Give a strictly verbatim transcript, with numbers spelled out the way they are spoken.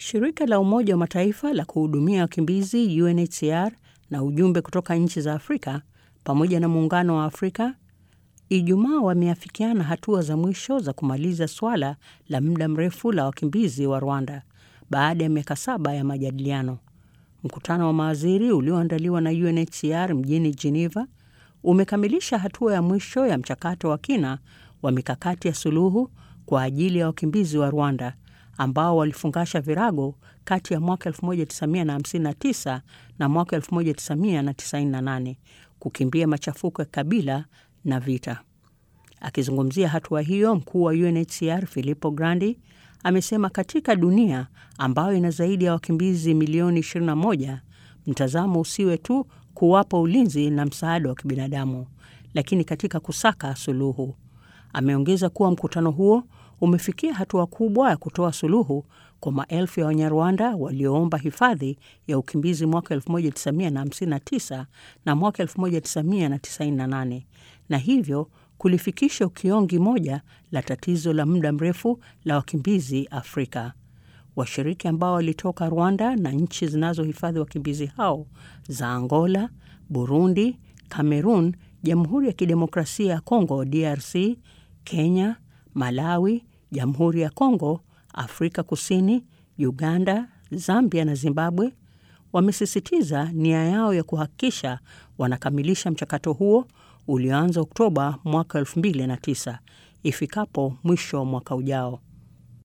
Shirika la Umoja wa Mataifa la kuhudumia wakimbizi U N H C R na ujumbe kutoka nchi za Afrika pamoja na Muungano wa Afrika Ijumaa wameafikiana hatua za mwisho za kumaliza swala la muda mrefu la wakimbizi wa Rwanda baada ya miaka saba ya majadiliano. Mkutano wa mawaziri ulioandaliwa na U N H C R mjini Geneva umekamilisha hatua ya mwisho ya mchakato wa kina wa mikakati ya suluhu kwa ajili ya wakimbizi wa Rwanda ambao walifungasha virago kati ya mwaka elfu moja tisa mia hamsini na tisa na mwaka elfu moja tisa mia tisaini na nane kukimbia machafuko ya kabila na vita. Akizungumzia hatua hiyo, mkuu wa U N H C R Filippo Grandi amesema katika dunia ambayo ina zaidi ya wakimbizi milioni ishirini na moja, mtazamo usiwe tu kuwapa ulinzi na msaada wa kibinadamu, lakini katika kusaka suluhu. Ameongeza kuwa mkutano huo umefikia hatua kubwa ya kutoa suluhu kwa maelfu ya Wanyarwanda walioomba hifadhi ya ukimbizi mwaka elfu moja tisa mia hamsini na tisa na mwaka elfu moja tisa mia tisaini na nane, na hivyo kulifikisha ukiongi moja la tatizo la muda mrefu la wakimbizi Afrika. Washiriki ambao walitoka Rwanda na nchi zinazohifadhi wakimbizi hao za Angola, Burundi, Cameroon, Jamhuri ya Kidemokrasia ya Kongo D R C, Kenya, Malawi, Jamhuri ya Kongo, Afrika Kusini, Uganda, Zambia na Zimbabwe wamesisitiza nia yao ya kuhakikisha wanakamilisha mchakato huo ulioanza Oktoba mwaka elfu mbili na tisa ifikapo mwisho mwaka ujao.